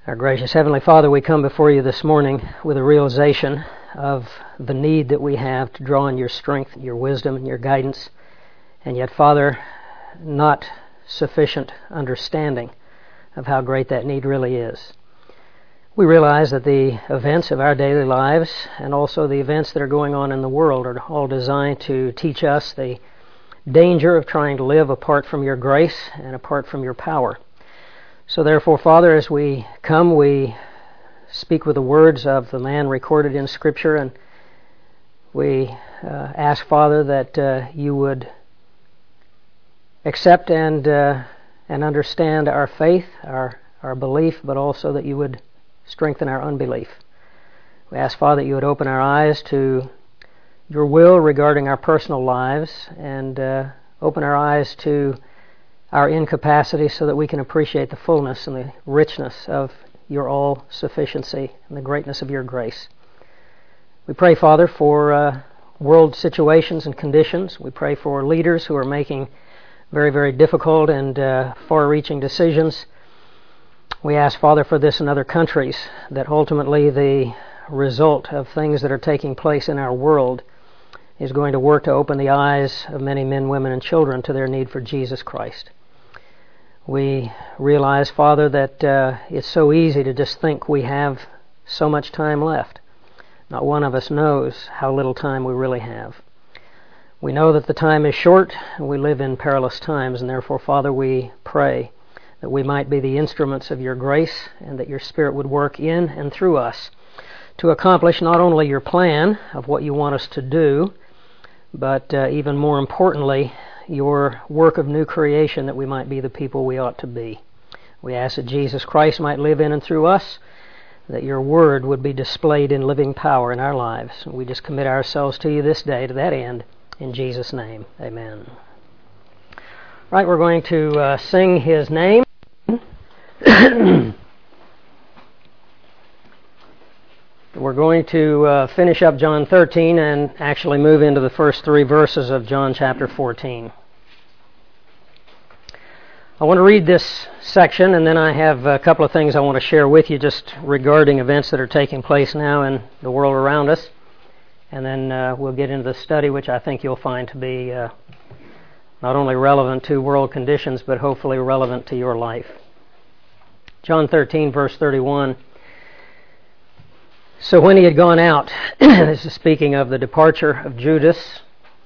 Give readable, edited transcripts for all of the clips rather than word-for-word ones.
Our gracious Heavenly Father, we come before you this morning with a realization of the need that we have to draw on your strength, your wisdom, and your guidance, and yet, Father, not sufficient understanding of how great that need really is. We realize that the events of our daily lives and also the events that are going on in the world are all designed to teach us the danger of trying to live apart from your grace and apart from your power. So therefore, Father, as we come, we speak with the words of the man recorded in Scripture, and we ask, Father, that you would accept and understand our faith, our belief, but also that you would strengthen our unbelief. We ask, Father, that you would open our eyes to your will regarding our personal lives and open our eyes to our incapacity so that we can appreciate the fullness and the richness of your all-sufficiency and the greatness of your grace. We pray, Father, for world situations and conditions. We pray for leaders who are making very, very difficult and far-reaching decisions. We ask, Father, for this in other countries, that ultimately the result of things that are taking place in our world is going to work to open the eyes of many men, women, and children to their need for Jesus Christ. We realize, Father, that it's so easy to just think we have so much time left. Not one of us knows how little time we really have. We know that the time is short, and we live in perilous times, and therefore, Father, we pray that we might be the instruments of your grace, and that your Spirit would work in and through us to accomplish not only your plan of what you want us to do, but even more importantly, your work of new creation, that we might be the people we ought to be. We ask that Jesus Christ might live in and through us, that your word would be displayed in living power in our lives. We just commit ourselves to you this day to that end. In Jesus' name, amen. Right, we're going to sing his name. We're going to finish up John 13 and actually move into the first three verses of John chapter 14. I want to read this section, and then I have a couple of things I want to share with you just regarding events that are taking place now in the world around us. And then we'll get into the study, which I think you'll find to be not only relevant to world conditions, but hopefully relevant to your life. John 13, verse 31. So when he had gone out, this is speaking of the departure of Judas,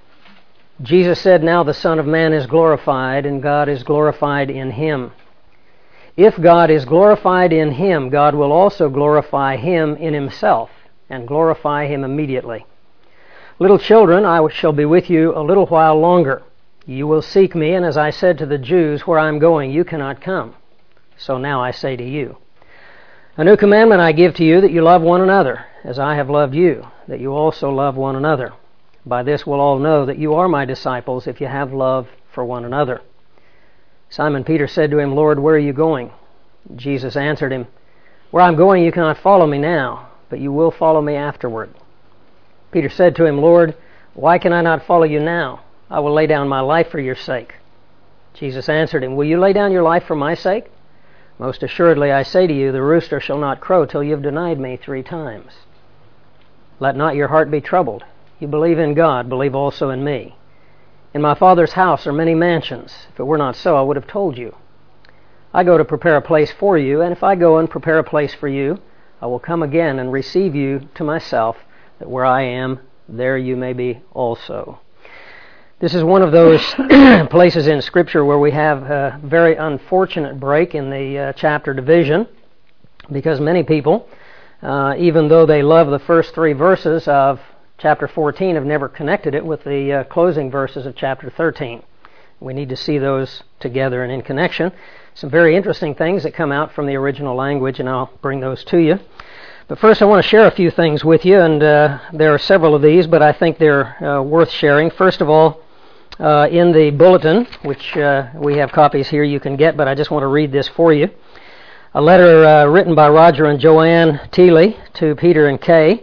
Jesus said, "Now the Son of Man is glorified, and God is glorified in him. If God is glorified in him, God will also glorify him in himself, and glorify him immediately. Little children, I shall be with you a little while longer. You will seek me, and as I said to the Jews, where I am going, you cannot come. So now I say to you, a new commandment I give to you, that you love one another, as I have loved you, that you also love one another. By this will all know that you are my disciples, if you have love for one another." Simon Peter said to him, "Lord, where are you going?" Jesus answered him, "Where I am going you cannot follow me now, but you will follow me afterward." Peter said to him, "Lord, why can I not follow you now? I will lay down my life for your sake." Jesus answered him, "Will you lay down your life for my sake? Most assuredly I say to you, the rooster shall not crow till you have denied me 3 times. Let not your heart be troubled. You believe in God, believe also in me. In my Father's house are many mansions. If it were not so, I would have told you. I go to prepare a place for you, and if I go and prepare a place for you, I will come again and receive you to myself, that where I am, there you may be also." This is one of those places in Scripture where we have a very unfortunate break in the chapter division, because many people, even though they love the first 3 verses of chapter 14, have never connected it with the closing verses of chapter 13. We need to see those together and in connection. Some very interesting things that come out from the original language, and I'll bring those to you. But first I want to share a few things with you, and there are several of these, but I think they're worth sharing. First of all, in the bulletin, which we have copies here you can get, but I just want to read this for you. A letter written by Roger and Joanne Teeley to Peter and Kay.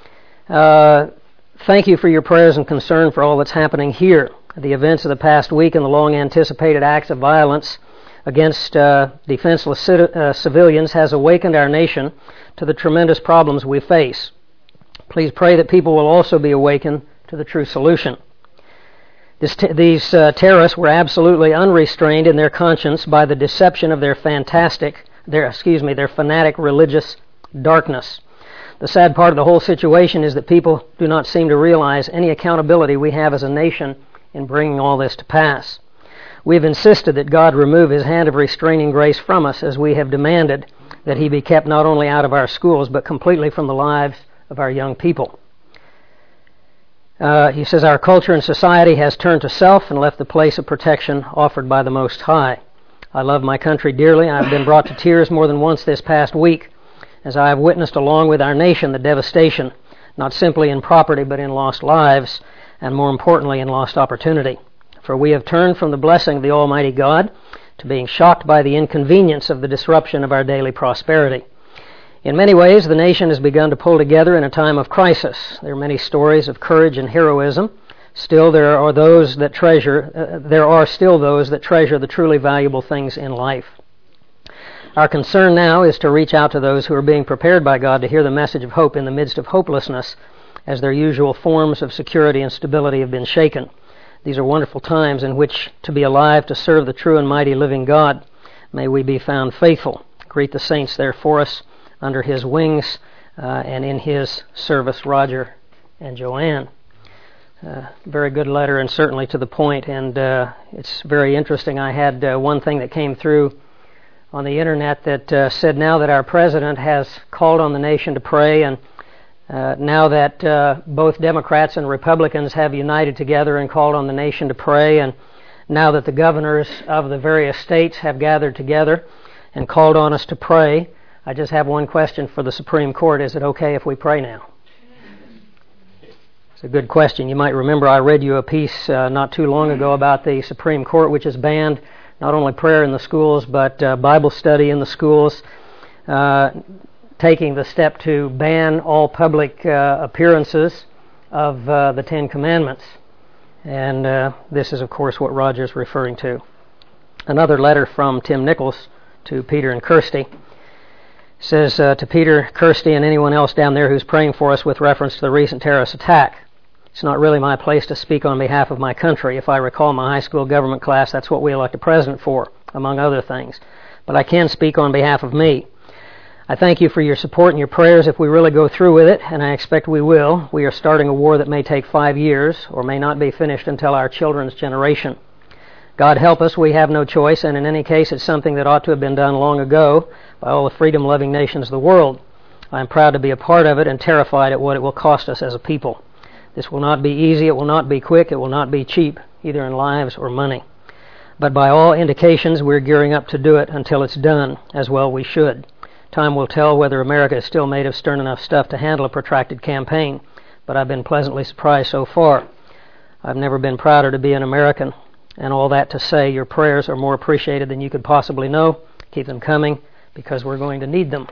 Thank you for your prayers and concern for all that's happening here. The events of the past week and the long-anticipated acts of violence against defenseless civilians has awakened our nation to the tremendous problems we face. Please pray that people will also be awakened to the true solution. These terrorists were absolutely unrestrained in their conscience by the deception of their fanatic religious darkness. The sad part of the whole situation is that people do not seem to realize any accountability we have as a nation in bringing all this to pass. We have insisted that God remove His hand of restraining grace from us, as we have demanded that He be kept not only out of our schools but completely from the lives of our young people. He says, our culture and society has turned to self and left the place of protection offered by the Most High. I love my country dearly. I have been brought to tears more than once this past week as I have witnessed along with our nation the devastation, not simply in property but in lost lives, and more importantly in lost opportunity. For we have turned from the blessing of the Almighty God to being shocked by the inconvenience of the disruption of our daily prosperity. In many ways, the nation has begun to pull together in a time of crisis. There are many stories of courage and heroism. Still, there are still those that treasure the truly valuable things in life. Our concern now is to reach out to those who are being prepared by God to hear the message of hope in the midst of hopelessness, as their usual forms of security and stability have been shaken. These are wonderful times in which to be alive to serve the true and mighty living God. May we be found faithful. Greet the saints there for us under His wings and in His service, Roger and Joanne. Very good letter and certainly to the point, and it's very interesting. I had one thing that came through on the internet that said now that our president has called on the nation to pray, and now that both Democrats and Republicans have united together and called on the nation to pray, and now that the governors of the various states have gathered together and called on us to pray, I just have one question for the Supreme Court. Is it okay if we pray now? It's a good question. You might remember I read you a piece not too long ago about the Supreme Court, which has banned not only prayer in the schools but Bible study in the schools, taking the step to ban all public appearances of the Ten Commandments. And this is, of course, what Roger's referring to. Another letter from Tim Nichols to Peter and Kirsty says, to Peter, Kirsty, and anyone else down there who's praying for us with reference to the recent terrorist attack. It's not really my place to speak on behalf of my country. If I recall my high school government class, that's what we elect a president for, among other things. But I can speak on behalf of me. I thank you for your support and your prayers if we really go through with it, and I expect we will. We are starting a war that may take 5 years, or may not be finished until our children's generation. God help us, we have no choice, and in any case it's something that ought to have been done long ago by all the freedom-loving nations of the world. I am proud to be a part of it and terrified at what it will cost us as a people. This will not be easy, it will not be quick, it will not be cheap, either in lives or money. But by all indications we're gearing up to do it until it's done, as well we should. Time will tell whether America is still made of stern enough stuff to handle a protracted campaign, but I've been pleasantly surprised so far. I've never been prouder to be an American. And all that to say, your prayers are more appreciated than you could possibly know. Keep them coming, because we're going to need them.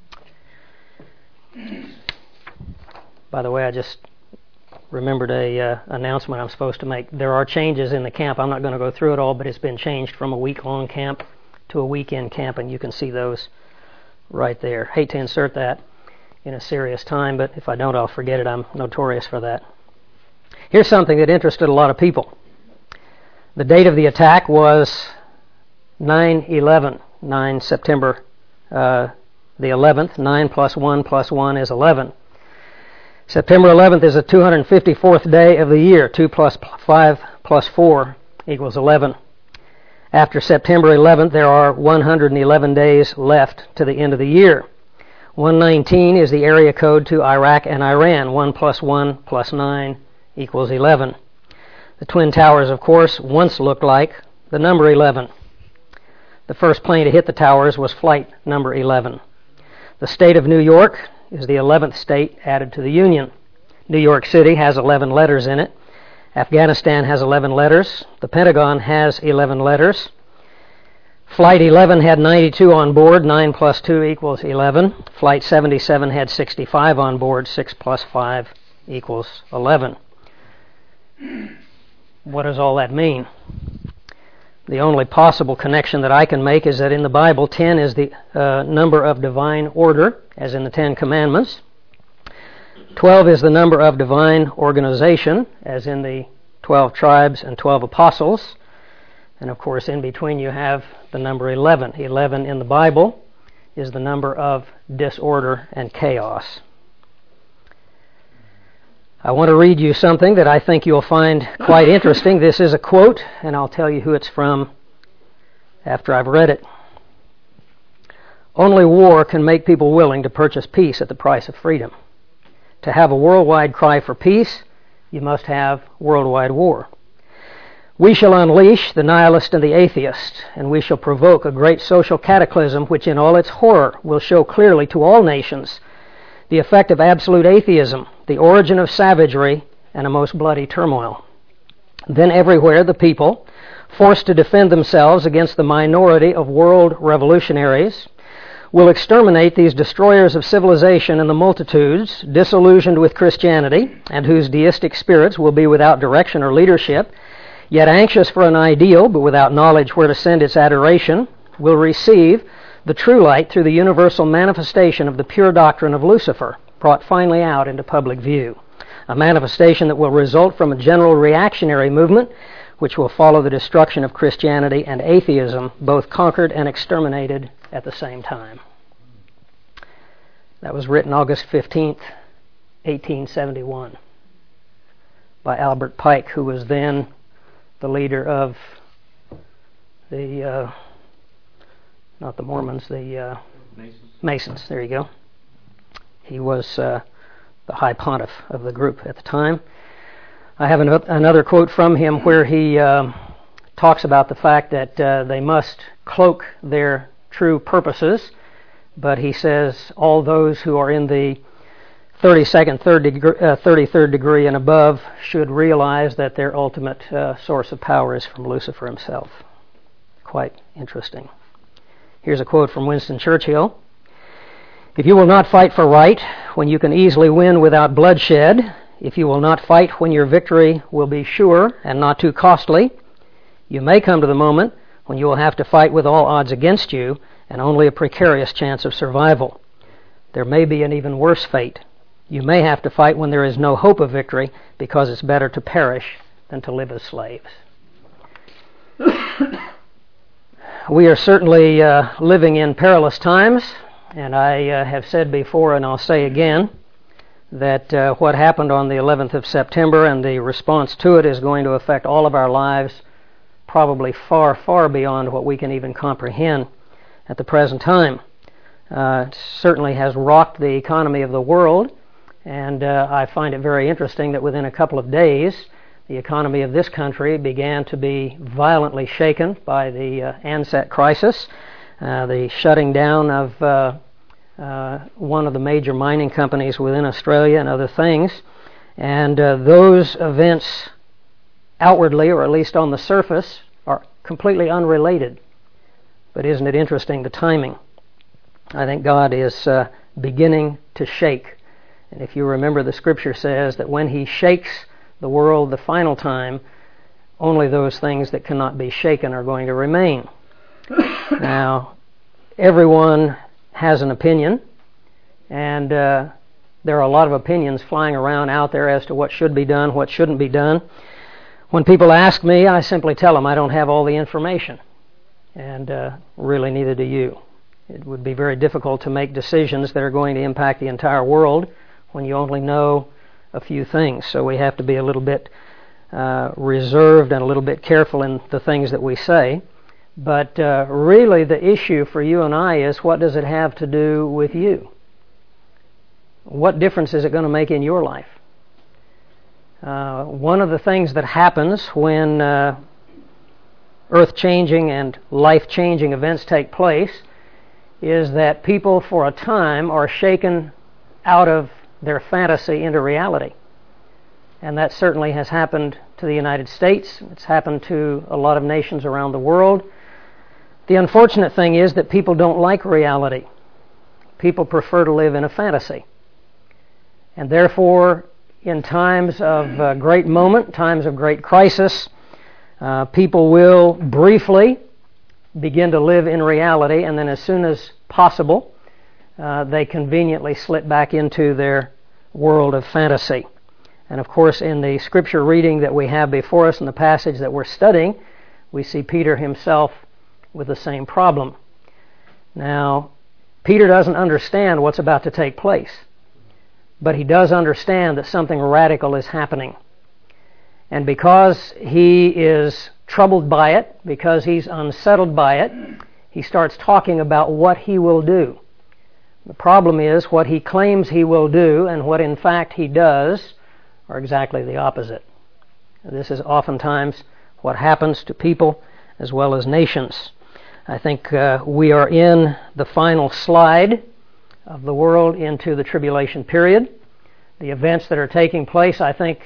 By the way, I just remembered a announcement I'm supposed to make. There are changes in the camp. I'm not going to go through it all, but it's been changed from a week-long camp to a weekend camp, and you can see those right there. Hate to insert that in a serious time, but if I don't, I'll forget it. I'm notorious for that. Here's something that interested a lot of people. The date of the attack was 9/11, 9 September the 11th. 9 plus 1 plus 1 is 11. September 11th is the 254th day of the year. 2 plus 5 plus 4 equals 11. After September 11th, there are 111 days left to the end of the year. 119 is the area code to Iraq and Iran. 1 plus 1 plus 9 equals 11. The Twin Towers, of course, once looked like the number 11. The first plane to hit the towers was flight number 11. The state of New York is the 11th state added to the Union. New York City has 11 letters in it. Afghanistan has 11 letters. The Pentagon has 11 letters. Flight 11 had 92 on board. 9 plus 2 equals 11. Flight 77 had 65 on board. 6 plus 5 equals 11. What does all that mean? The only possible connection that I can make is that in the Bible, 10 is the number of divine order, as in the Ten Commandments. 12 is the number of divine organization, as in the 12 tribes and 12 apostles. And of course, in between you have the number 11. 11 in the Bible is the number of disorder and chaos. I want to read you something that I think you'll find quite interesting. This is a quote, and I'll tell you who it's from after I've read it. Only war can make people willing to purchase peace at the price of freedom. To have a worldwide cry for peace, you must have worldwide war. We shall unleash the nihilist and the atheist, and we shall provoke a great social cataclysm which in all its horror will show clearly to all nations the effect of absolute atheism, the origin of savagery, and a most bloody turmoil. Then everywhere the people, forced to defend themselves against the minority of world revolutionaries, will exterminate these destroyers of civilization and the multitudes, disillusioned with Christianity, and whose deistic spirits will be without direction or leadership, yet anxious for an ideal, but without knowledge where to send its adoration, will receive the true light through the universal manifestation of the pure doctrine of Lucifer, brought finally out into public view. A manifestation that will result from a general reactionary movement which will follow the destruction of Christianity and atheism, both conquered and exterminated at the same time. That was written August 15th, 1871, by Albert Pike, who was then the leader of the not the Mormons, the Masons. There you go. He was the high pontiff of the group at the time. I have another quote from him where he talks about the fact that they must cloak their true purposes, but he says all those who are in the 32nd, 33rd degree and above should realize that their ultimate source of power is from Lucifer himself. Quite interesting. Here's a quote from Winston Churchill. If you will not fight for right when you can easily win without bloodshed, if you will not fight when your victory will be sure and not too costly, you may come to the moment when you will have to fight with all odds against you and only a precarious chance of survival. There may be an even worse fate. You may have to fight when there is no hope of victory because it's better to perish than to live as slaves. We are certainly living in perilous times, and I have said before and I'll say again that what happened on the 11th of September and the response to it is going to affect all of our lives probably far, far beyond what we can even comprehend at the present time. It certainly has rocked the economy of the world, and I find it very interesting that within a couple of days the economy of this country began to be violently shaken by the Ansett crisis, the shutting down of one of the major mining companies within Australia and other things. And those events outwardly, or at least on the surface, are completely unrelated. But isn't it interesting, the timing? I think God is beginning to shake. And if you remember, the Scripture says that when He shakes the world the final time, only those things that cannot be shaken are going to remain. Now, everyone has an opinion, and there are a lot of opinions flying around out there as to what should be done, what shouldn't be done. When people ask me, I simply tell them I don't have all the information, and really neither do you. It would be very difficult to make decisions that are going to impact the entire world when you only know a few things. So we have to be a little bit reserved and a little bit careful in the things that we say. But really the issue for you and I is, what does it have to do with you? What difference is it going to make in your life? One of the things that happens when earth-changing and life-changing events take place is that people for a time are shaken out of their fantasy into reality. And that certainly has happened to the United States. It's happened to a lot of nations around the world. The unfortunate thing is that people don't like reality. People prefer to live in a fantasy. And therefore, in times of great moment, times of great crisis, People will briefly begin to live in reality, and then as soon as possible, they conveniently slip back into their world of fantasy. And of course, in the scripture reading that we have before us in the passage that we're studying, we see Peter himself with the same problem. Now, Peter doesn't understand what's about to take place, but he does understand that something radical is happening. And because he is troubled by it, because he's unsettled by it, he starts talking about what he will do. The problem is what he claims he will do and what in fact he does are exactly the opposite. This is oftentimes what happens to people as well as nations. I think we are in the final slide of the world into the tribulation period. The events that are taking place, I think,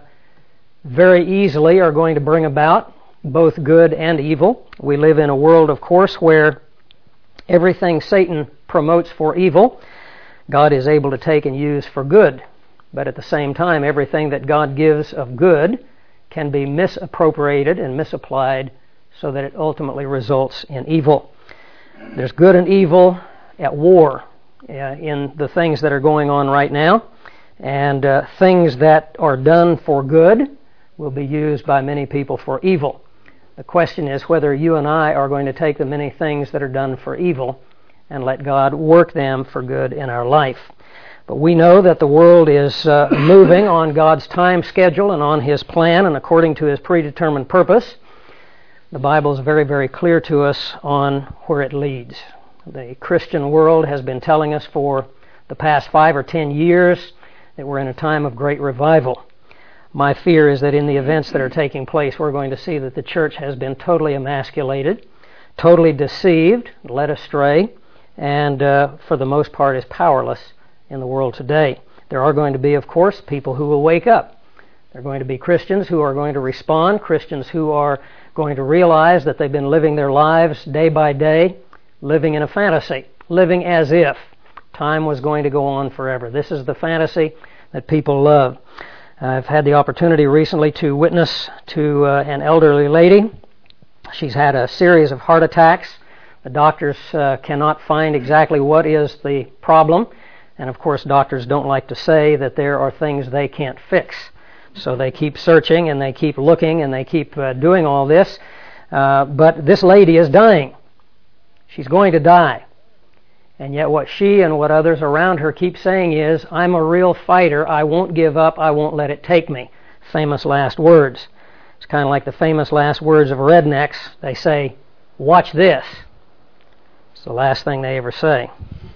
very easily are going to bring about both good and evil. We live in a world, of course, where everything Satan promotes for evil, God is able to take and use for good. But at the same time, everything that God gives of good can be misappropriated and misapplied so that it ultimately results in evil. There's good and evil at war in the things that are going on right now, and things that are done for good will be used by many people for evil. The question is whether you and I are going to take the many things that are done for evil and let God work them for good in our life. But we know that the world is moving on God's time schedule and on His plan and according to His predetermined purpose. The Bible is very, very clear to us on where it leads. The Christian world has been telling us for the past 5 or 10 years that we're in a time of great revival. My fear is that in the events that are taking place, we're going to see that the church has been totally emasculated, totally deceived, led astray, and for the most part is powerless in the world today. There are going to be, of course, people who will wake up. There are going to be Christians who are going to respond, Christians who are going to realize that they've been living their lives day by day, living in a fantasy, living as if time was going to go on forever. This is the fantasy that people love. I've had the opportunity recently to witness to an elderly lady. She's had a series of heart attacks. The doctors cannot find exactly what is the problem. And of course, doctors don't like to say that there are things they can't fix. So they keep searching and they keep looking and they keep doing all this. But this lady is dying. She's going to die. And yet what she and what others around her keep saying is, I'm a real fighter. I won't give up. I won't let it take me. Famous last words. It's kind of like the famous last words of rednecks. They say, watch this. It's the last thing they ever say.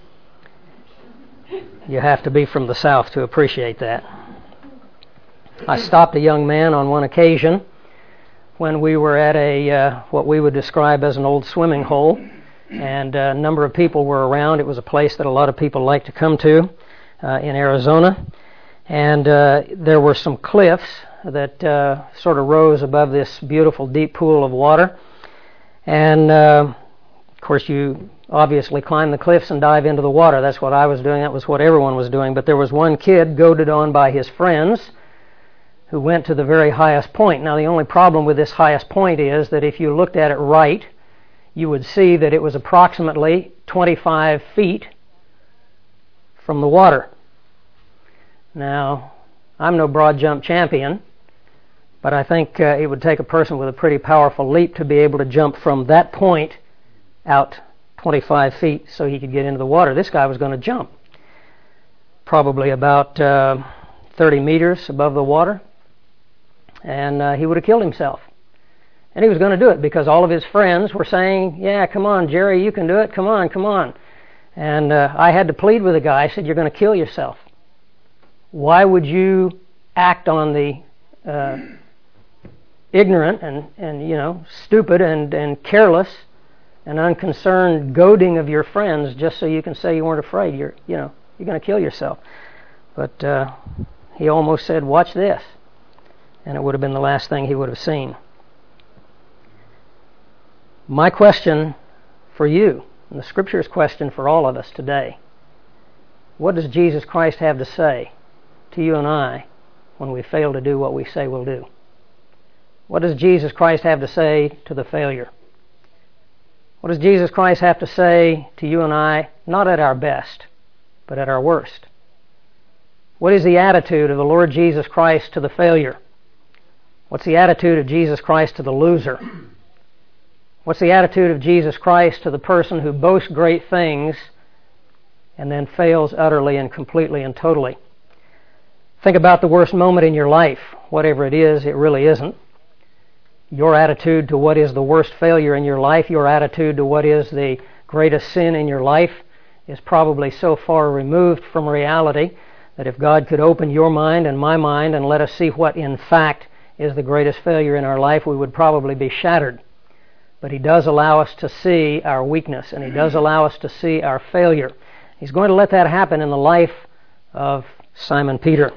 You have to be from the South to appreciate that. I stopped a young man on one occasion when we were at a what we would describe as an old swimming hole, and a number of people were around. It was a place that a lot of people like to come to in Arizona, and there were some cliffs that sort of rose above this beautiful deep pool of water, and of course you obviously climb the cliffs and dive into the water. That's what I was doing. That was what everyone was doing. But there was one kid goaded on by his friends who went to the very highest point. Now, the only problem with this highest point is that if you looked at it right, you would see that it was approximately 25 feet from the water. Now, I'm no broad jump champion, but I think it would take a person with a pretty powerful leap to be able to jump from that point out 25 feet so he could get into the water. This guy was going to jump probably about 30 meters above the water, and he would have killed himself. And he was going to do it because all of his friends were saying, yeah, come on, Jerry, you can do it. Come on, come on. And I had to plead with the guy. I said, you're going to kill yourself. Why would you act on the ignorant and stupid and careless and unconcerned goading of your friends just so you can say you weren't afraid? You're going to kill yourself. But he almost said, watch this. And it would have been the last thing he would have seen. My question for you, and the Scripture's question for all of us today, what does Jesus Christ have to say to you and I when we fail to do what we say we'll do? What does Jesus Christ have to say to the failure? What does Jesus Christ have to say to you and I, not at our best, but at our worst? What is the attitude of the Lord Jesus Christ to the failure? What's the attitude of Jesus Christ to the loser? What's the attitude of Jesus Christ to the person who boasts great things and then fails utterly and completely and totally? Think about the worst moment in your life. Whatever it is, it really isn't. Your attitude to what is the worst failure in your life, your attitude to what is the greatest sin in your life, is probably so far removed from reality that if God could open your mind and my mind and let us see what in fact is the greatest failure in our life, we would probably be shattered. But He does allow us to see our weakness, and He does allow us to see our failure. He's going to let that happen in the life of Simon Peter.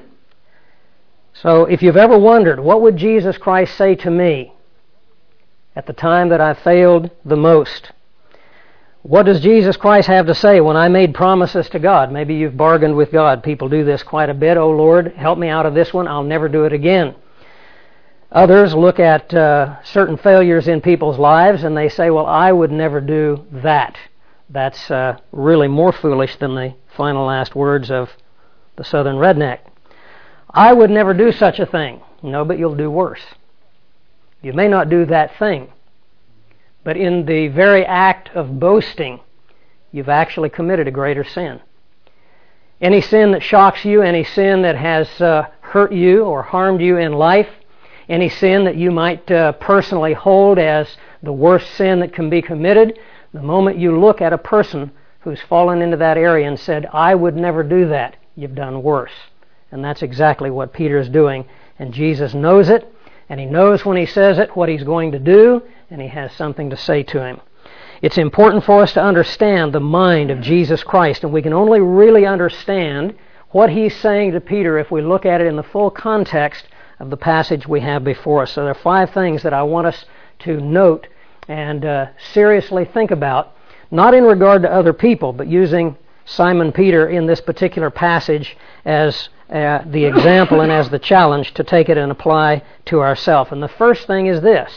So if you've ever wondered, what would Jesus Christ say to me at the time that I failed the most? What does Jesus Christ have to say when I made promises to God? Maybe you've bargained with God. People do this quite a bit. Oh Lord, help me out of this one. I'll never do it again. Others look at certain failures in people's lives and they say, well, I would never do that. That's really more foolish than the final last words of the Southern redneck. I would never do such a thing. No, but you'll do worse. You may not do that thing, but in the very act of boasting, you've actually committed a greater sin. Any sin that shocks you, any sin that has hurt you or harmed you in life, any sin that you might personally hold as the worst sin that can be committed, the moment you look at a person who's fallen into that area and said, I would never do that, you've done worse. And that's exactly what Peter is doing. And Jesus knows it, and He knows when He says it what He's going to do, and He has something to say to him. It's important for us to understand the mind of Jesus Christ, and we can only really understand what He's saying to Peter if we look at it in the full context of the passage we have before us. So there are 5 things that I want us to note and seriously think about, not in regard to other people, but using Simon Peter in this particular passage as the example and as the challenge to take it and apply to ourselves. And the first thing is this.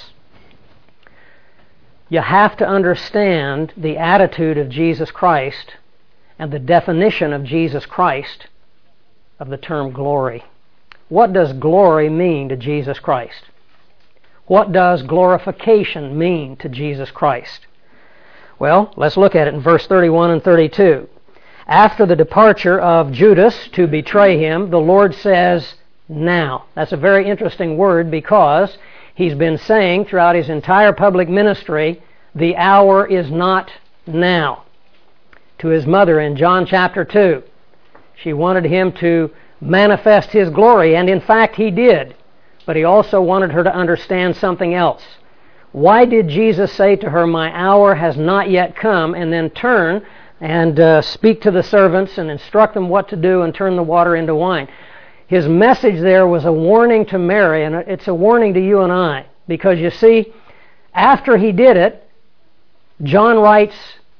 You have to understand the attitude of Jesus Christ and the definition of Jesus Christ of the term glory. What does glory mean to Jesus Christ? What does glorification mean to Jesus Christ? Well, let's look at it in verse 31 and 32. After the departure of Judas to betray Him, the Lord says, now. That's a very interesting word because He's been saying throughout His entire public ministry, the hour is not now. To His mother in John chapter 2, she wanted Him to manifest His glory, and in fact He did. But He also wanted her to understand something else. Why did Jesus say to her, my hour has not yet come, and then turn and speak to the servants and instruct them what to do and turn the water into wine? His message there was a warning to Mary, and it's a warning to you and I. Because you see, after He did it, John writes,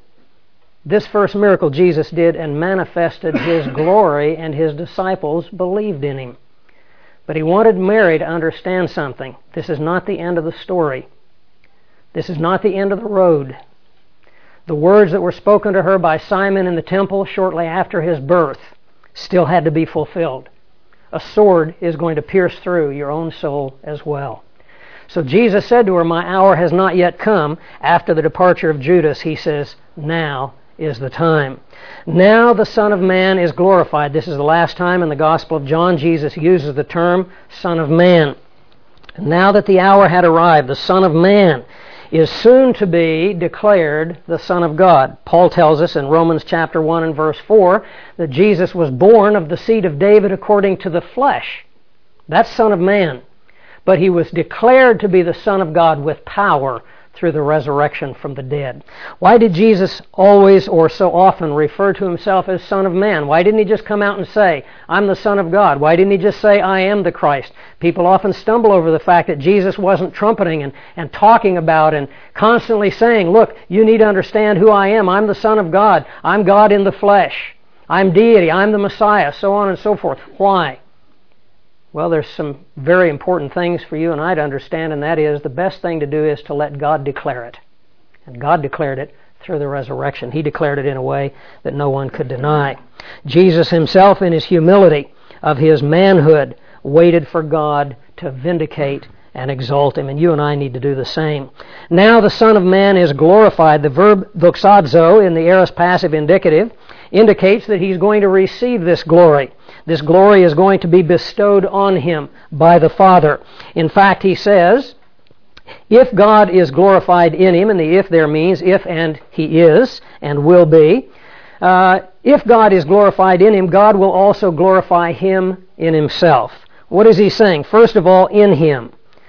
this first miracle Jesus did and manifested His glory, and His disciples believed in Him. But He wanted Mary to understand something. This is not the end of the story. This is not the end of the road. The words that were spoken to her by Simon in the temple shortly after his birth still had to be fulfilled. A sword is going to pierce through your own soul as well. So Jesus said to her, my hour has not yet come. After the departure of Judas, He says, now is the time. Now the Son of Man is glorified. This is the last time in the Gospel of John Jesus uses the term Son of Man. And now that the hour had arrived, the Son of Man is soon to be declared the Son of God. Paul tells us in Romans chapter 1 and verse 4 that Jesus was born of the seed of David according to the flesh. That's Son of Man. But He was declared to be the Son of God with power through the resurrection from the dead. Why did Jesus always or so often refer to Himself as Son of Man? Why didn't He just come out and say, I'm the Son of God? Why didn't He just say, I am the Christ? People often stumble over the fact that Jesus wasn't trumpeting and talking about and constantly saying, look, you need to understand who I am. I'm the Son of God. I'm God in the flesh. I'm deity. I'm the Messiah, so on and so forth. Why? Well, there's some very important things for you and I to understand, and that is the best thing to do is to let God declare it. And God declared it through the resurrection. He declared it in a way that no one could deny. Jesus himself, in his humility of his manhood, waited for God to vindicate and exalt him, and you and I need to do the same. Now the Son of Man is glorified. The verb doxazo in the aorist passive indicative indicates that he's going to receive this glory. This glory is going to be bestowed on him by the Father. In fact, he says, if God is glorified in him, and the if there means if and he is and will be, if God is glorified in him, God will also glorify him in himself. What is he saying? First of all, in him.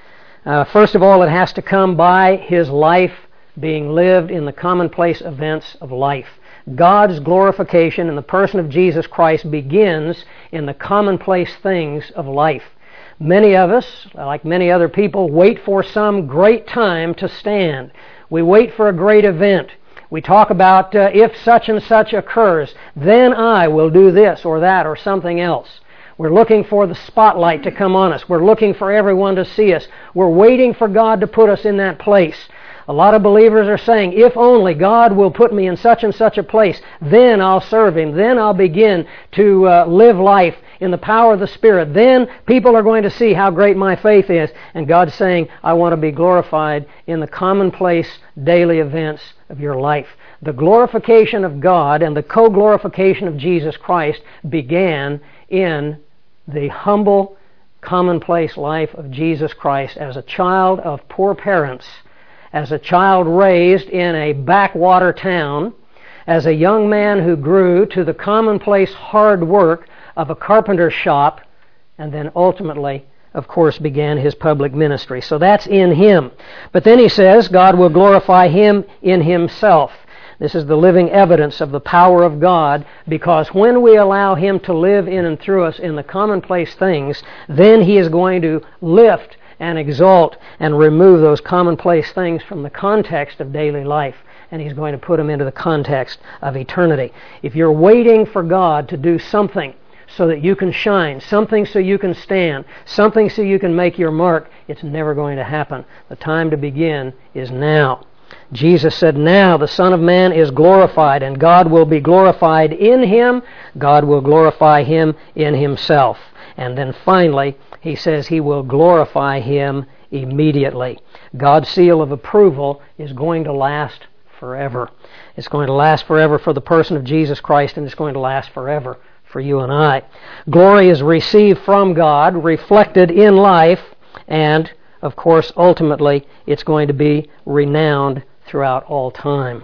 First of all, it has to come by his life being lived in the commonplace events of life. God's glorification in the person of Jesus Christ begins in the commonplace things of life. Many of us, like many other people, wait for some great time to stand. We wait for a great event. We talk about if such and such occurs, then I will do this or that or something else. We're looking for the spotlight to come on us. We're looking for everyone to see us. We're waiting for God to put us in that place. A lot of believers are saying, if only God will put me in such and such a place, then I'll serve him. Then I'll begin to live life in the power of the Spirit. Then people are going to see how great my faith is. And God's saying, I want to be glorified in the commonplace daily events of your life. The glorification of God and the co-glorification of Jesus Christ began in the humble, commonplace life of Jesus Christ as a child of poor parents, as a child raised in a backwater town, as a young man who grew to the commonplace hard work of a carpenter's shop, and then ultimately, of course, began his public ministry. So that's in him. But then he says God will glorify him in himself. This is the living evidence of the power of God, because when we allow him to live in and through us in the commonplace things, then he is going to lift and exalt and remove those commonplace things from the context of daily life, and he's going to put them into the context of eternity. If you're waiting for God to do something so that you can shine, something so you can stand, something so you can make your mark, it's never going to happen. The time to begin is now. Jesus said, now the Son of Man is glorified, and God will be glorified in him. God will glorify him in himself. And then finally, he says he will glorify him immediately. God's seal of approval is going to last forever. It's going to last forever for the person of Jesus Christ, and it's going to last forever for you and I. Glory is received from God, reflected in life, and of course, ultimately, it's going to be renowned throughout all time.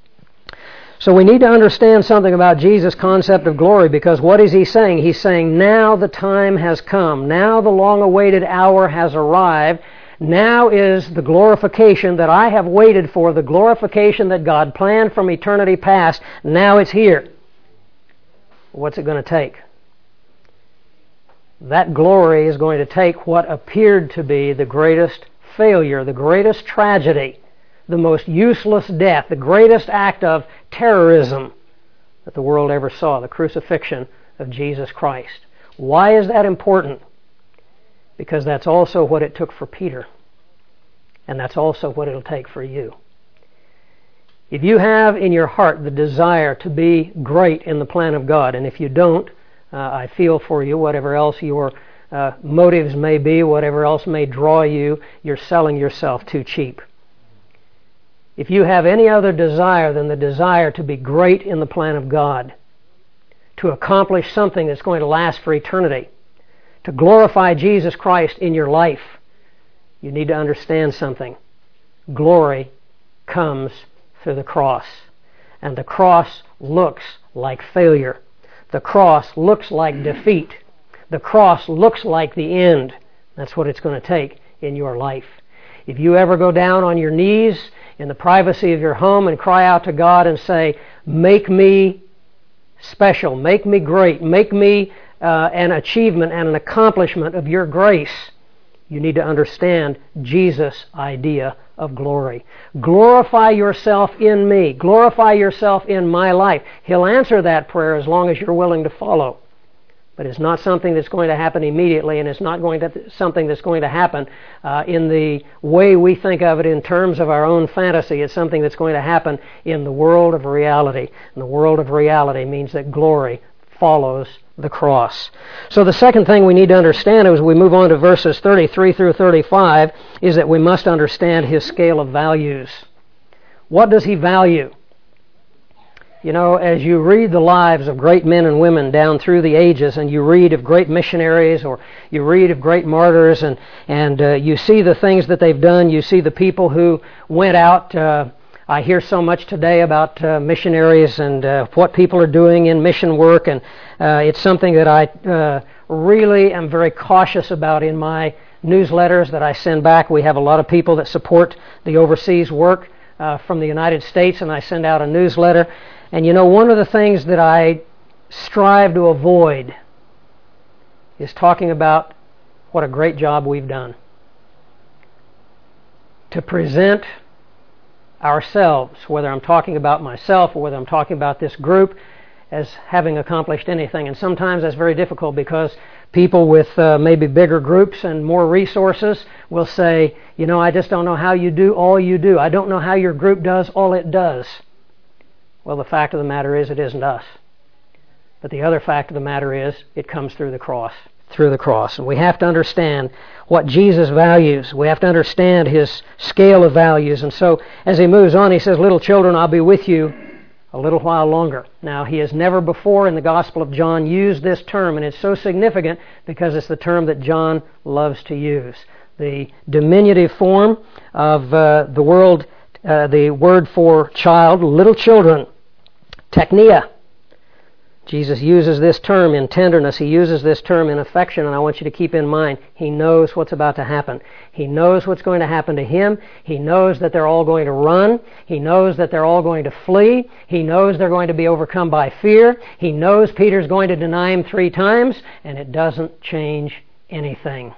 So we need to understand something about Jesus' concept of glory, because what is he saying? He's saying, now the time has come. Now the long-awaited hour has arrived. Now is the glorification that I have waited for, the glorification that God planned from eternity past. Now it's here. What's it going to take? That glory is going to take what appeared to be the greatest failure, the greatest tragedy, the most useless death, the greatest act of terrorism that the world ever saw, the crucifixion of Jesus Christ. Why is that important? Because that's also what it took for Peter, and that's also what it'll take for you. If you have in your heart the desire to be great in the plan of God, and if you don't, I feel for you, whatever else your motives may be, whatever else may draw you, you're selling yourself too cheap. If you have any other desire than the desire to be great in the plan of God, to accomplish something that's going to last for eternity, to glorify Jesus Christ in your life, you need to understand something. Glory comes through the cross. And the cross looks like failure. The cross looks like defeat. The cross looks like the end. That's what it's going to take in your life. If you ever go down on your knees in the privacy of your home and cry out to God and say, make me special, make me great, make me an achievement and an accomplishment of your grace, you need to understand Jesus' idea of glory. Glorify yourself in me. Glorify yourself in my life. He'll answer that prayer as long as you're willing to follow. but it's not something that's going to happen immediately, and it's not something that's going to happen in the way we think of it in terms of our own fantasy. It's something that's going to happen in the world of reality. And the world of reality means that glory follows the cross. So the second thing we need to understand as we move on to verses 33 through 35 is that we must understand his scale of values. What does he value? You know, as you read the lives of great men and women down through the ages, and you read of great missionaries, or you read of great martyrs, and you see the things that they've done, you see the people who went out. I hear so much today about missionaries and what people are doing in mission work, and it's something that I really am very cautious about in my newsletters that I send back. We have a lot of people that support the overseas work from the United States, and I send out a newsletter. And you know, one of the things that I strive to avoid is talking about what a great job we've done. To present ourselves, whether I'm talking about myself or whether I'm talking about this group, as having accomplished anything. And sometimes that's very difficult because people with maybe bigger groups and more resources will say, you know, I just don't know how you do all you do. I don't know how your group does all it does. Well, the fact of the matter is it isn't us. But the other fact of the matter is it comes through the cross. Through the cross. And we have to understand what Jesus values. We have to understand his scale of values. And so as he moves on, he says, little children, I'll be with you a little while longer. Now, he has never before in the Gospel of John used this term, and it's so significant because it's the term that John loves to use. The diminutive form of the word for child, little children, teknia. Jesus uses this term in tenderness. He uses this term in affection, and I want you to keep in mind, he knows what's about to happen. He knows what's going to happen to him. He knows that they're all going to run. He knows that they're all going to flee. He knows they're going to be overcome by fear. He knows Peter's going to deny him 3 times, and it doesn't change anything.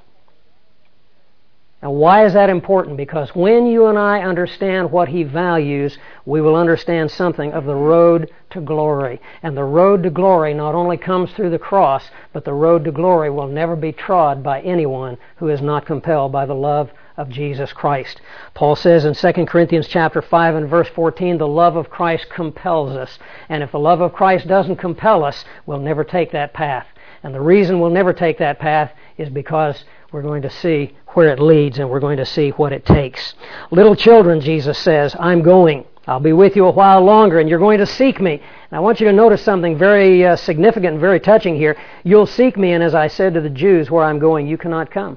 Now, why is that important? Because when you and I understand what he values, we will understand something of the road to glory. And the road to glory not only comes through the cross, but the road to glory will never be trod by anyone who is not compelled by the love of Jesus Christ. Paul says in 2 Corinthians chapter 5 and verse 14, the love of Christ compels us. And if the love of Christ doesn't compel us, we'll never take that path. And the reason we'll never take that path is because we're going to see where it leads, and we're going to see what it takes. Little children, Jesus says, I'm going. I'll be with you a while longer, and you're going to seek me. And I want you to notice something very significant and very touching here. You'll seek me, and as I said to the Jews, where I'm going, you cannot come.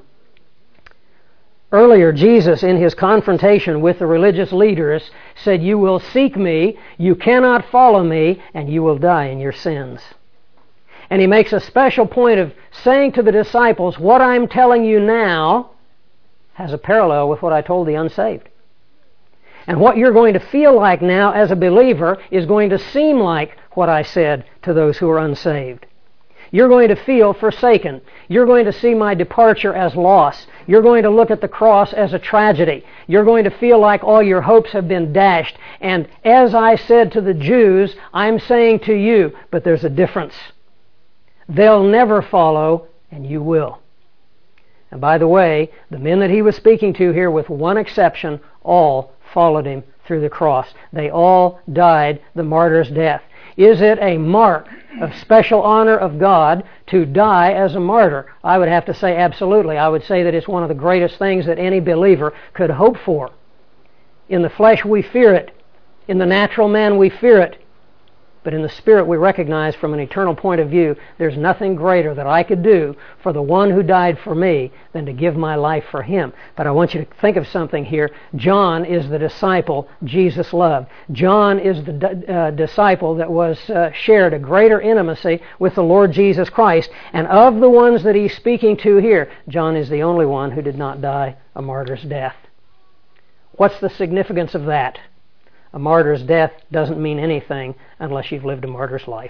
Earlier, Jesus, in his confrontation with the religious leaders, said, you will seek me, you cannot follow me, and you will die in your sins. And he makes a special point of saying to the disciples, what I'm telling you now has a parallel with what I told the unsaved. And what you're going to feel like now as a believer is going to seem like what I said to those who are unsaved. You're going to feel forsaken. You're going to see my departure as loss. You're going to look at the cross as a tragedy. You're going to feel like all your hopes have been dashed. And as I said to the Jews, I'm saying to you, but there's a difference. They'll never follow, and you will. And by the way, the men that he was speaking to here, with one exception, all followed him through the cross. They all died the martyr's death. Is it a mark of special honor of God to die as a martyr? I would have to say absolutely. I would say that it's one of the greatest things that any believer could hope for. In the flesh we fear it. In the natural man we fear it. But in the Spirit we recognize from an eternal point of view, there's nothing greater that I could do for the one who died for me than to give my life for him. But I want you to think of something here. John is the disciple Jesus loved. John is the disciple that was shared a greater intimacy with the Lord Jesus Christ. And of the ones that he's speaking to here, John is the only one who did not die a martyr's death. What's the significance of that? A martyr's death doesn't mean anything unless you've lived a martyr's life.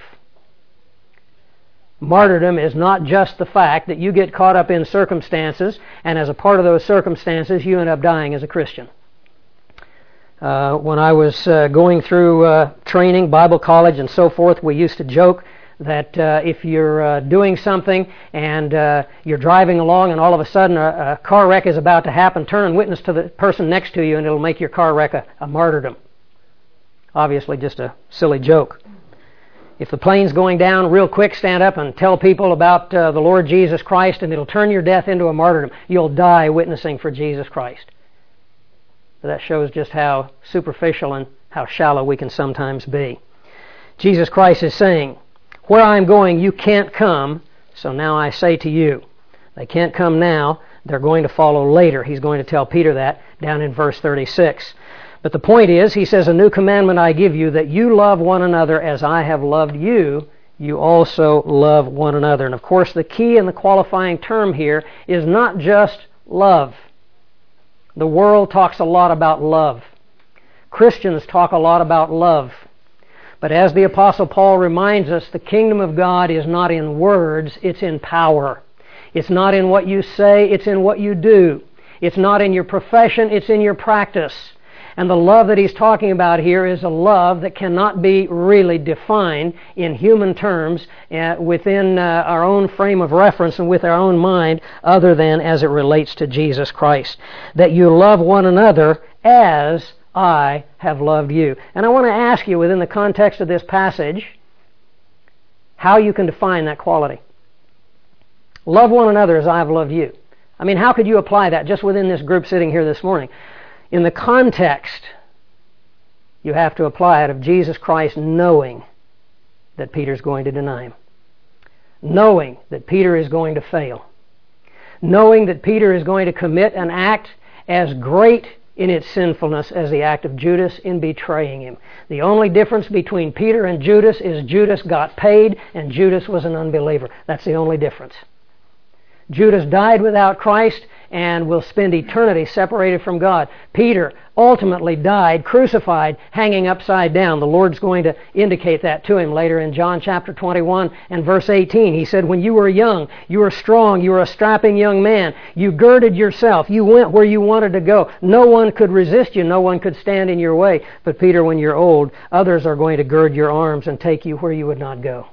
Martyrdom is not just the fact that you get caught up in circumstances, and as a part of those circumstances, you end up dying as a Christian. When I was going through training, Bible college, and so forth, we used to joke that if you're doing something and you're driving along and all of a sudden a car wreck is about to happen, turn and witness to the person next to you and it'll make your car wreck a martyrdom. Obviously just a silly joke. If the plane's going down real quick, stand up and tell people about the Lord Jesus Christ and it'll turn your death into a martyrdom. You'll die witnessing for Jesus Christ. But that shows just how superficial and how shallow we can sometimes be. Jesus Christ is saying, where I'm going, you can't come, so now I say to you. They can't come now, they're going to follow later. He's going to tell Peter that down in verse 36. But the point is, he says, a new commandment I give you, that you love one another as I have loved you, you also love one another. And of course, the key and the qualifying term here is not just love. The world talks a lot about love. Christians talk a lot about love. But as the Apostle Paul reminds us, the kingdom of God is not in words, it's in power. It's not in what you say, it's in what you do. It's not in your profession, it's in your practice. And the love that he's talking about here is a love that cannot be really defined in human terms within our own frame of reference and with our own mind other than as it relates to Jesus Christ. That you love one another as I have loved you. And I want to ask you within the context of this passage how you can define that quality. Love one another as I have loved you. I mean, how could you apply that just within this group sitting here this morning? In the context, you have to apply it of Jesus Christ knowing that Peter's going to deny him. Knowing that Peter is going to fail. Knowing that Peter is going to commit an act as great in its sinfulness as the act of Judas in betraying him. The only difference between Peter and Judas is Judas got paid and Judas was an unbeliever. That's the only difference. Judas died without Christ and will spend eternity separated from God. Peter ultimately died, crucified, hanging upside down. The Lord's going to indicate that to him later in John chapter 21 and verse 18. He said, when you were young, you were strong, you were a strapping young man. You girded yourself. You went where you wanted to go. No one could resist you. No one could stand in your way. But Peter, when you're old, others are going to gird your arms and take you where you would not go.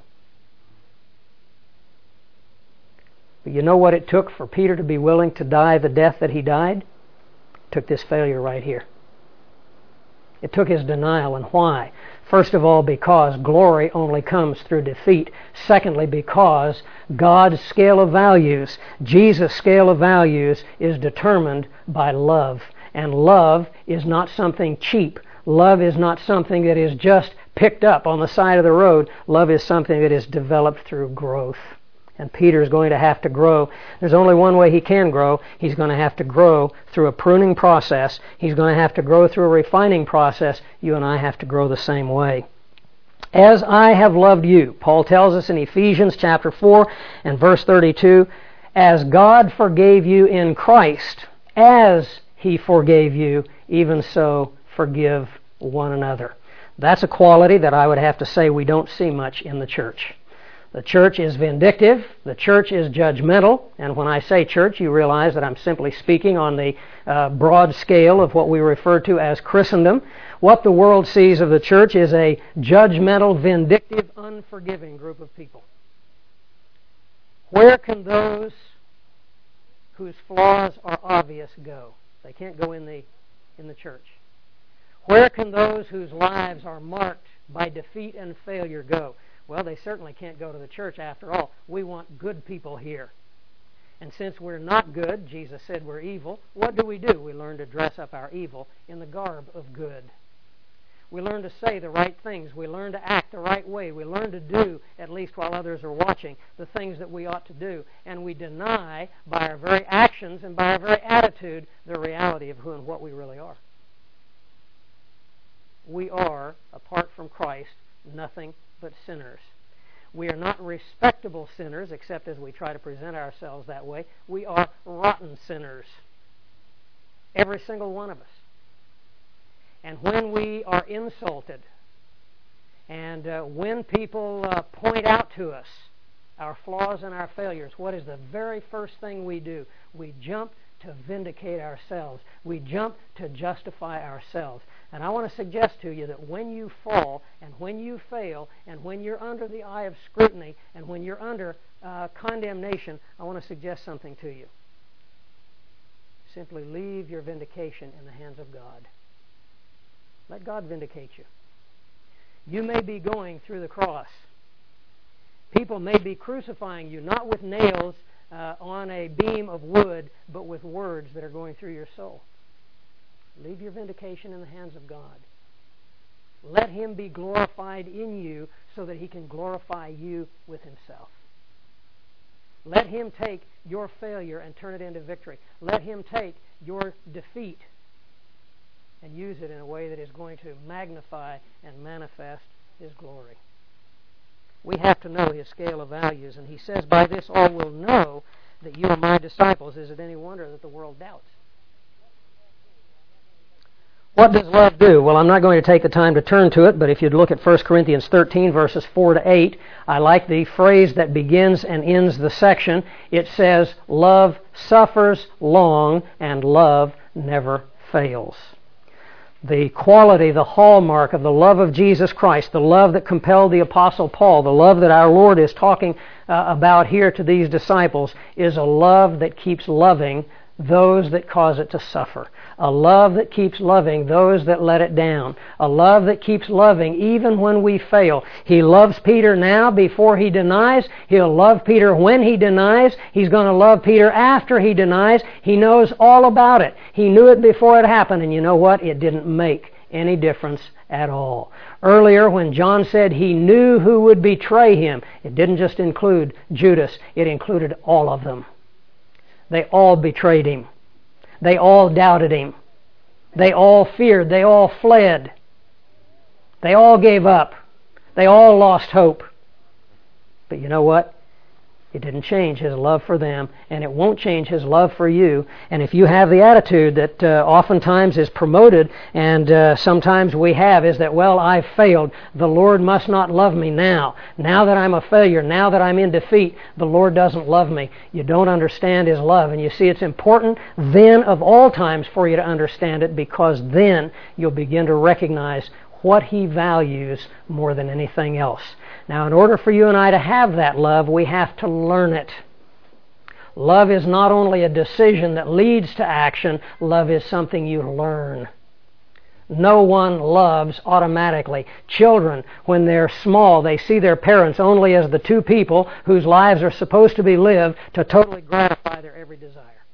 But you know what it took for Peter to be willing to die the death that he died? It took this failure right here. It took his denial. And why? First of all, because glory only comes through defeat. Secondly, because God's scale of values, Jesus' scale of values, is determined by love. And love is not something cheap. Love is not something that is just picked up on the side of the road. Love is something that is developed through growth. And Peter's going to have to grow. There's only one way he can grow. He's going to have to grow through a pruning process. He's going to have to grow through a refining process. You and I have to grow the same way. As I have loved you, Paul tells us in Ephesians chapter 4 and verse 32, as God forgave you in Christ, as He forgave you, even so forgive one another. That's a quality that I would have to say we don't see much in the church. The church is vindictive, the church is judgmental, and when I say church, you realize that I'm simply speaking on the broad scale of what we refer to as Christendom. What the world sees of the church is a judgmental, vindictive, unforgiving group of people. Where can those whose flaws are obvious go? They can't go in the church. Where can those whose lives are marked by defeat and failure go? Well, they certainly can't go to the church after all. We want good people here. And since we're not good, Jesus said we're evil, what do? We learn to dress up our evil in the garb of good. We learn to say the right things. We learn to act the right way. We learn to do, at least while others are watching, the things that we ought to do. And we deny by our very actions and by our very attitude the reality of who and what we really are. We are, apart from Christ, nothing but sinners. We are not respectable sinners, except as we try to present ourselves that way. We are rotten sinners. Every single one of us. And when we are insulted, and when people point out to us our flaws and our failures, what is the very first thing we do? We jump to vindicate ourselves. We jump to justify ourselves. And I want to suggest to you that when you fall and when you fail and when you're under the eye of scrutiny and when you're under condemnation, I want to suggest something to you. Simply leave your vindication in the hands of God. Let God vindicate you. You may be going through the cross. People may be crucifying you, not with nails on a beam of wood, but with words that are going through your soul. Leave your vindication in the hands of God. Let Him be glorified in you so that He can glorify you with Himself. Let Him take your failure and turn it into victory. Let Him take your defeat and use it in a way that is going to magnify and manifest His glory. We have to know His scale of values, and He says, by this all will know that you are my disciples. Is it any wonder that the world doubts? What does love do? Well, I'm not going to take the time to turn to it, but if you'd look at 1 Corinthians 13, verses 4 to 8, I like the phrase that begins and ends the section. It says, love suffers long, and love never fails. The quality, the hallmark of the love of Jesus Christ, the love that compelled the Apostle Paul, the love that our Lord is talking about here to these disciples, is a love that keeps loving those that cause it to suffer. A love that keeps loving those that let it down. A love that keeps loving even when we fail. He loves Peter now before he denies. He'll love Peter when he denies. He's going to love Peter after he denies. He knows all about it. He knew it before it happened, and you know what? It didn't make any difference at all. Earlier, when John said he knew who would betray him, it didn't just include Judas. It included all of them. They all betrayed him. They all doubted him. They all feared. They all fled. They all gave up. They all lost hope. But you know what? It didn't change His love for them, and it won't change His love for you. And if you have the attitude that oftentimes is promoted, and sometimes we have, is that, well, I've failed. The Lord must not love me now. Now that I'm a failure, now that I'm in defeat, the Lord doesn't love me. You don't understand His love. And you see, it's important then of all times for you to understand it, because then you'll begin to recognize what He values more than anything else. Now, in order for you and I to have that love, we have to learn it. Love is not only a decision that leads to action, love is something you learn. No one loves automatically. Children, when they're small, they see their parents only as the two people whose lives are supposed to be lived to totally gratify their every desire.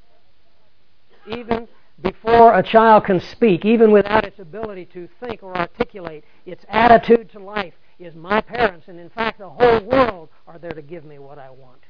Even before a child can speak, even without its ability to think or articulate, its attitude to life is my parents, and in fact the whole world are there to give me what I want.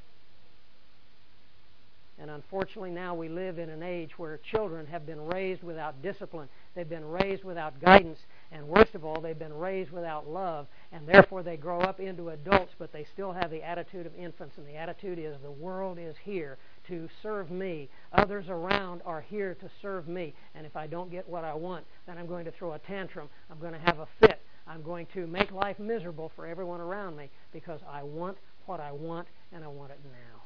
And unfortunately now we live in an age where children have been raised without discipline. They've been raised without guidance. And worst of all, they've been raised without love. And therefore they grow up into adults, but they still have the attitude of infants. And the attitude is, the world is here to serve me. Others around are here to serve me. And if I don't get what I want, then I'm going to throw a tantrum. I'm going to have a fit. I'm going to make life miserable for everyone around me because I want what I want, and I want it now.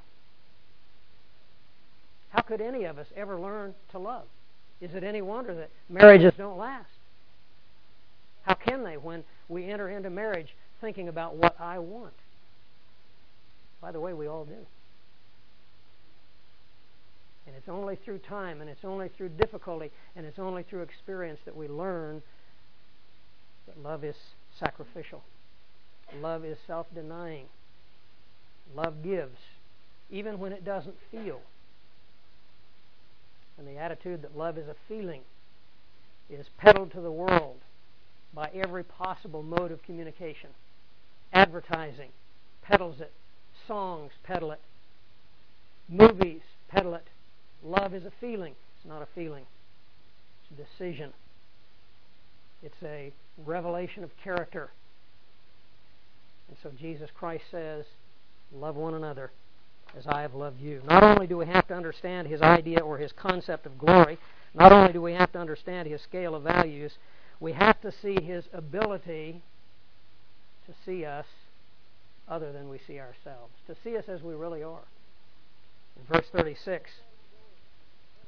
How could any of us ever learn to love? Is it any wonder that marriages don't last? How can they when we enter into marriage thinking about what I want? By the way, we all do. And it's only through time, and it's only through difficulty, and it's only through experience that we learn that love is sacrificial. Love is self-denying. Love gives, even when it doesn't feel. And the attitude that love is a feeling is peddled to the world by every possible mode of communication. Advertising peddles it. Songs peddle it. Movies peddle it. Love is a feeling. It's not a feeling. It's a decision. It's a revelation of character. And so Jesus Christ says, love one another as I have loved you. Not only do we have to understand His idea or His concept of glory, not only do we have to understand His scale of values, we have to see His ability to see us other than we see ourselves, to see us as we really are. In verse 36,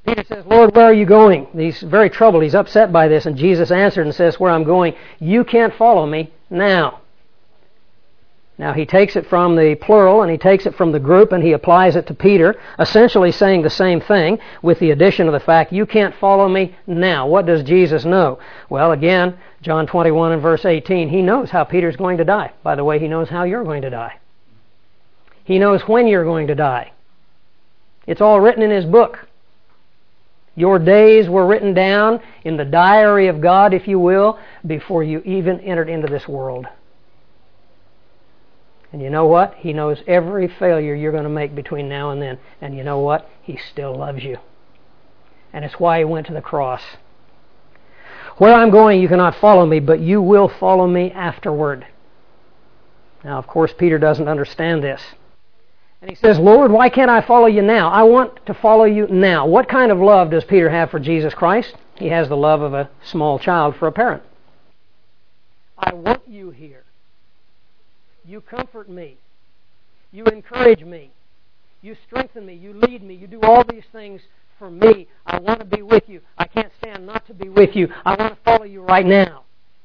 Peter says, Lord, where are you going? He's very troubled. He's upset by this. And Jesus answered and says, where I'm going, you can't follow me now. Now, he takes it from the plural and he takes it from the group and he applies it to Peter, essentially saying the same thing with the addition of the fact, you can't follow me now. What does Jesus know? Well, again, John 21 and verse 18, he knows how Peter's going to die. By the way, he knows how you're going to die. He knows when you're going to die. It's all written in his book. Your days were written down in the diary of God, if you will, before you even entered into this world. And you know what? He knows every failure you're going to make between now and then. And you know what? He still loves you. And it's why he went to the cross. Where I'm going, you cannot follow me, but you will follow me afterward. Now, of course, Peter doesn't understand this. And he says, Lord, why can't I follow you now? I want to follow you now. What kind of love does Peter have for Jesus Christ? He has the love of a small child for a parent. I want you here. You comfort me. You encourage me. You strengthen me. You lead me. You do all these things for me. I want to be with you. I can't stand not to be with you. I want to follow you right now.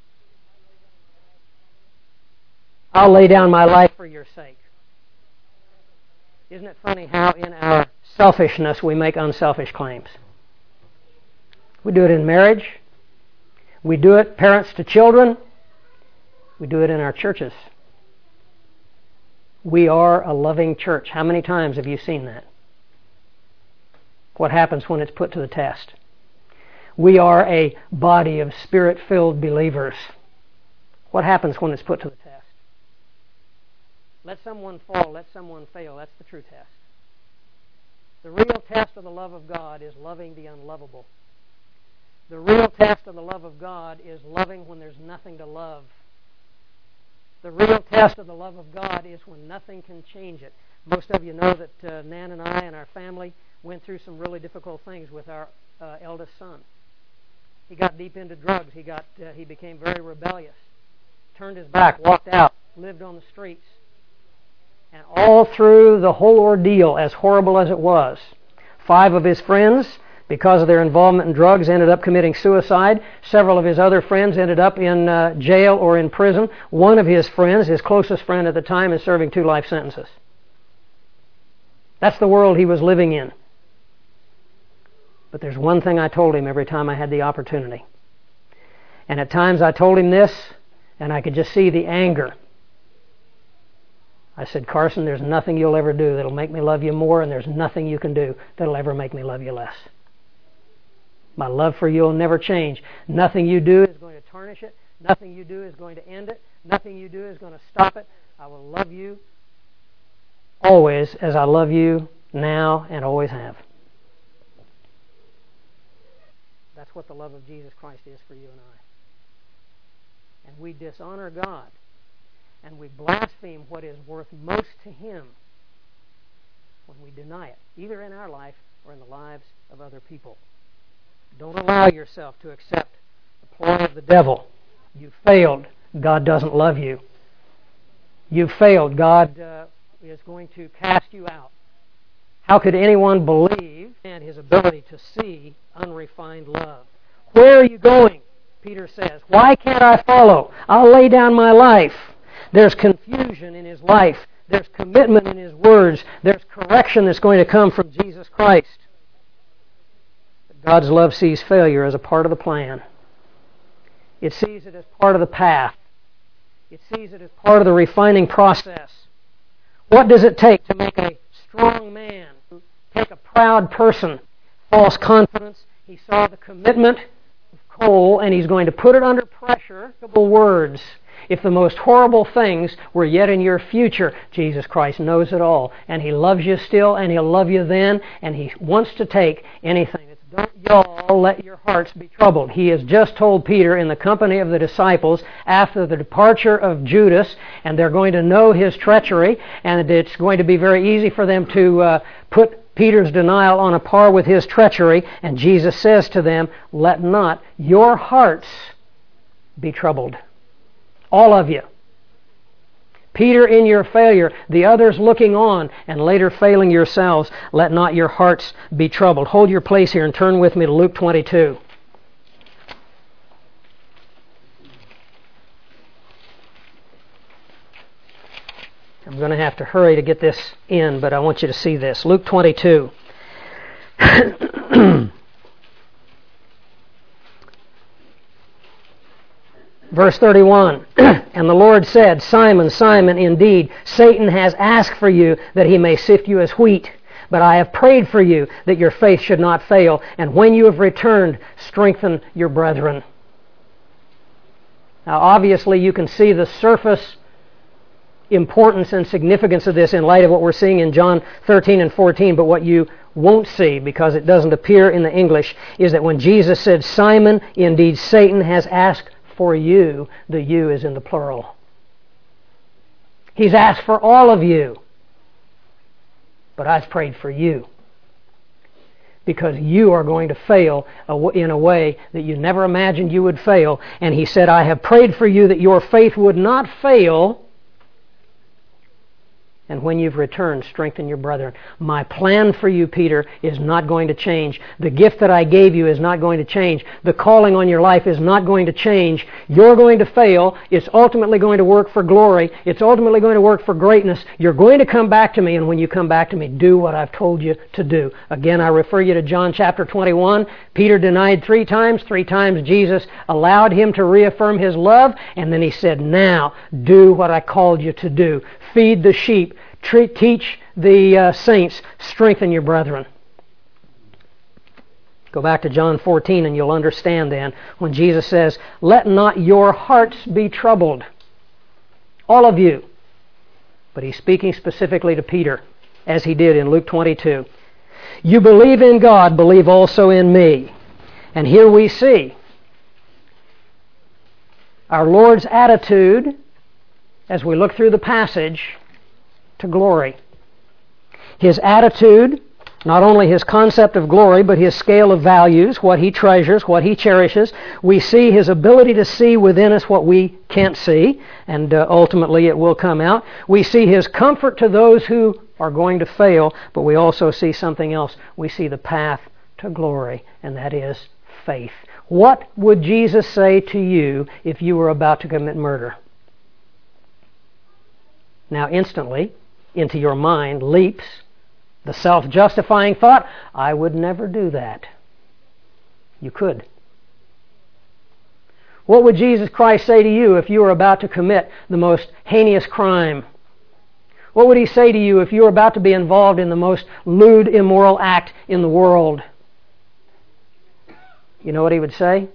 I'll lay down my life for your sake. Isn't it funny how in our selfishness we make unselfish claims? We do it in marriage. We do it, parents to children. We do it in our churches. We are a loving church. How many times have you seen that? What happens when it's put to the test? We are a body of Spirit-filled believers. What happens when it's put to the test? Let someone fall, let someone fail. That's the true test. The real test of the love of God is loving the unlovable. The real test of the love of God is loving when there's nothing to love. The real test of the love of God is when nothing can change it. Most of you know that Nan and I and our family went through some really difficult things with our eldest son. He got deep into drugs. He became very rebellious. Turned his back, walked out, lived on the streets. And all through the whole ordeal, as horrible as it was, 5 of his friends, because of their involvement in drugs, ended up committing suicide. Several of his other friends ended up in jail or in prison. One of his friends, his closest friend at the time, is serving 2 life sentences. That's the world he was living in. But there's one thing I told him every time I had the opportunity. And at times I told him this, and I could just see the anger. I said, Carson, there's nothing you'll ever do that'll make me love you more, and there's nothing you can do that'll ever make me love you less. My love for you will never change. Nothing you do is going to tarnish it. Nothing you do is going to end it. Nothing you do is going to stop it. I will love you always as I love you now and always have. That's what the love of Jesus Christ is for you and I. And we dishonor God and we blaspheme what is worth most to Him when we deny it, either in our life or in the lives of other people. Don't allow yourself to accept the ploy of the devil. You failed. God doesn't love you. You failed. God is going to cast you out. How could anyone believe in His ability to see unrefined love? Where are you going? Peter says. Why can't I follow? I'll lay down my life. There's confusion in his life. There's commitment in his words. There's correction that's going to come from Jesus Christ. God's love sees failure as a part of the plan. It sees it as part of the path. It sees it as part of the refining process. What does it take to make a strong man, take a proud person? False confidence. He saw the commitment of coal, and he's going to put it under pressure. Words. If the most horrible things were yet in your future, Jesus Christ knows it all. And He loves you still, and He'll love you then, and He wants to take anything. Don't y'all let your hearts be troubled. He has just told Peter in the company of the disciples after the departure of Judas, and they're going to know his treachery, and it's going to be very easy for them to put Peter's denial on a par with his treachery. And Jesus says to them, let not your hearts be troubled. All of you. Peter, in your failure, the others looking on, and later failing yourselves, let not your hearts be troubled. Hold your place here and turn with me to Luke 22. I'm going to have to hurry to get this in, but I want you to see this. Luke 22. Verse 31, and the Lord said, Simon, Simon, indeed, Satan has asked for you that he may sift you as wheat. But I have prayed for you that your faith should not fail. And when you have returned, strengthen your brethren. Now, obviously, you can see the surface importance and significance of this in light of what we're seeing in John 13 and 14. But what you won't see, because it doesn't appear in the English, is that when Jesus said, Simon, indeed, Satan has asked for you, the you is in the plural. He's asked for all of you. But I've prayed for you. Because you are going to fail in a way that you never imagined you would fail. And he said, I have prayed for you that your faith would not fail. And when you've returned, strengthen your brethren. My plan for you, Peter, is not going to change. The gift that I gave you is not going to change. The calling on your life is not going to change. You're going to fail. It's ultimately going to work for glory. It's ultimately going to work for greatness. You're going to come back to me, and when you come back to me, do what I've told you to do. Again, I refer you to John chapter 21. Peter denied 3 times. 3 times Jesus allowed him to reaffirm his love, and then he said, now, do what I called you to do. Feed the sheep. Teach the saints. Strengthen your brethren. Go back to John 14 and you'll understand then when Jesus says, let not your hearts be troubled. All of you. But he's speaking specifically to Peter, as he did in Luke 22. You believe in God, believe also in me. And here we see our Lord's attitude as we look through the passage to glory. His attitude, not only his concept of glory, but his scale of values, what he treasures, what he cherishes. We see his ability to see within us what we can't see, and ultimately it will come out. We see his comfort to those who are going to fail, but we also see something else. We see the path to glory, and that is faith. What would Jesus say to you if you were about to commit murder? Now, instantly, into your mind leaps the self-justifying thought, I would never do that. You could. What would Jesus Christ say to you if you were about to commit the most heinous crime? What would he say to you if you were about to be involved in the most lewd, immoral act in the world? You know what he would say?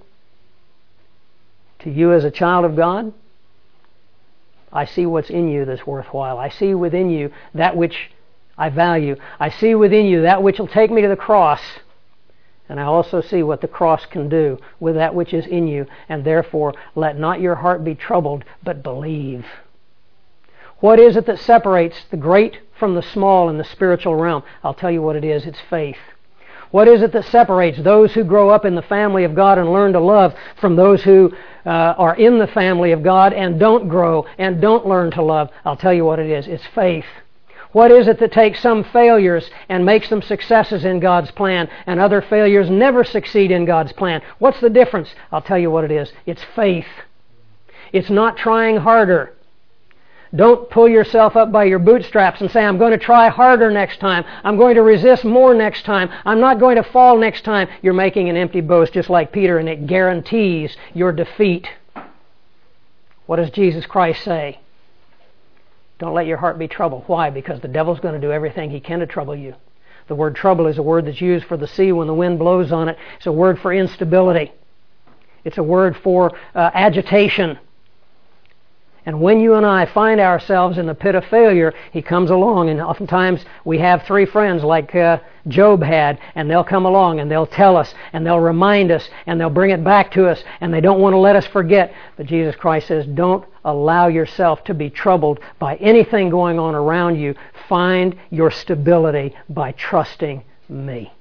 To you as a child of God? I see what's in you that's worthwhile. I see within you that which I value. I see within you that which will take me to the cross. And I also see what the cross can do with that which is in you. And therefore, let not your heart be troubled, but believe. What is it that separates the great from the small in the spiritual realm? I'll tell you what it is. It's faith. What is it that separates those who grow up in the family of God and learn to love from those who are in the family of God and don't grow and don't learn to love? I'll tell you what it is. It's faith. What is it that takes some failures and makes them successes in God's plan and other failures never succeed in God's plan? What's the difference? I'll tell you what it is. It's faith. It's not trying harder. Don't pull yourself up by your bootstraps and say, I'm going to try harder next time. I'm going to resist more next time. I'm not going to fall next time. You're making an empty boast just like Peter, and it guarantees your defeat. What does Jesus Christ say? Don't let your heart be troubled. Why? Because the devil's going to do everything he can to trouble you. The word trouble is a word that's used for the sea when the wind blows on it. It's a word for instability. It's a word for agitation. And when you and I find ourselves in the pit of failure, he comes along, and oftentimes we have 3 friends like Job had, and they'll come along and they'll tell us and they'll remind us and they'll bring it back to us, and they don't want to let us forget. But Jesus Christ says, don't allow yourself to be troubled by anything going on around you. Find your stability by trusting me.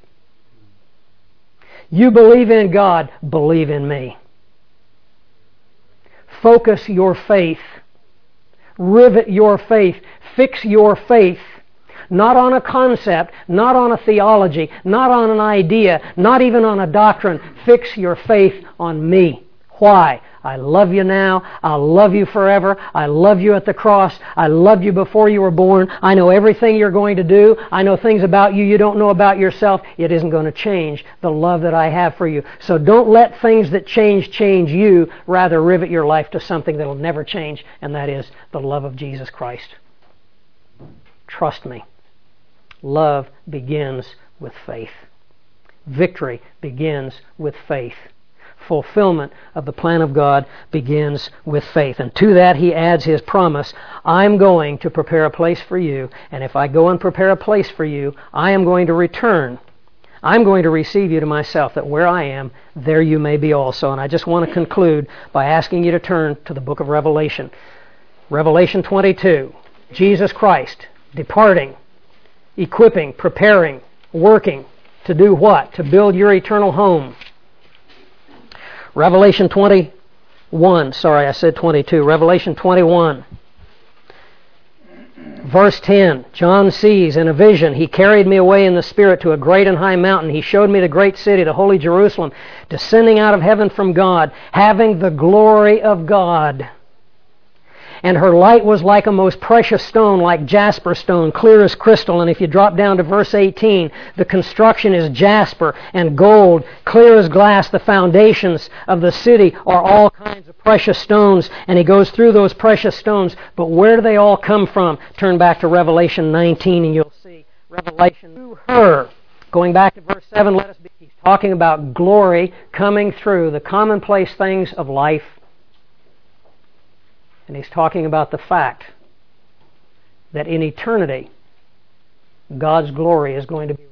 You believe in God, believe in me. Focus your faith. Rivet your faith. Fix your faith. Not on a concept, not on a theology, not on an idea, not even on a doctrine. Fix your faith on me. Why? I love you now. I'll love you forever. I love you at the cross. I loved you before you were born. I know everything you're going to do. I know things about you don't know about yourself. It isn't going to change the love that I have for you. So don't let things that change you. Rather, rivet your life to something that will never change, and that is the love of Jesus Christ. Trust me. Love begins with faith. Victory begins with faith. Fulfillment of the plan of God begins with faith. And to that he adds his promise, I'm going to prepare a place for you, and if I go and prepare a place for you, I am going to return. I'm going to receive you to myself, that where I am, there you may be also. And I just want to conclude by asking you to turn to the book of Revelation. Revelation 22. Jesus Christ departing, equipping, preparing, working to do what? To build your eternal home. Revelation 21. Sorry, I said 22. Revelation 21. Verse 10. John sees in a vision, he carried me away in the Spirit to a great and high mountain. He showed me the great city, the holy Jerusalem, descending out of heaven from God, having the glory of God. And her light was like a most precious stone, like jasper stone, clear as crystal. And if you drop down to verse 18, the construction is jasper and gold, clear as glass. The foundations of the city are all kinds of precious stones. And he goes through those precious stones. But where do they all come from? Turn back to Revelation 19 and you'll see Revelation to her. Going back to verse 7, he's talking about glory coming through the commonplace things of life. And he's talking about the fact that in eternity, God's glory is going to be